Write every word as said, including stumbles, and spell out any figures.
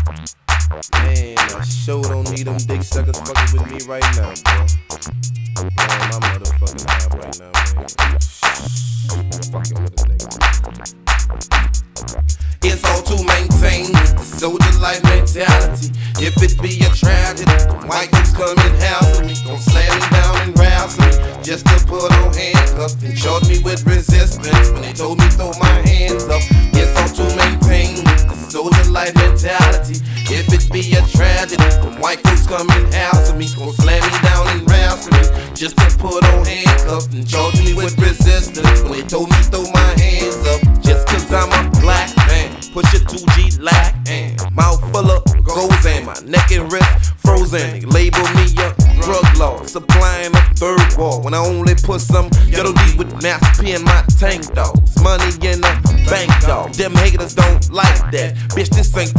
Man, I sure don't need them dick suckers fucking with me right now, bro. Man, my motherfucking high right now, man. Fucking with a nigga. It's all to maintain the soldier life mentality. If it be a tragedy, white folks come in house me, gon' slam me down and rouse me, just to put on handcuffs and charge me with resistance when they told me throw my hands up. It's all to maintain the soldier life mentality. If it be a tragedy, when white folks come in house me, gon' slam me down and rouse me, just to put on handcuffs and charge me with resistance when they told me throw my hands up. Just cause I'm a black man, push it two G lack, and mouth full of goals and my neck and wrist frozen. They label me a drug lord, supplying a third wall when I only put some ghetto D with Master P in my tank dogs. Money in the bank, dog. Them haters don't like that. Bitch, this ain't the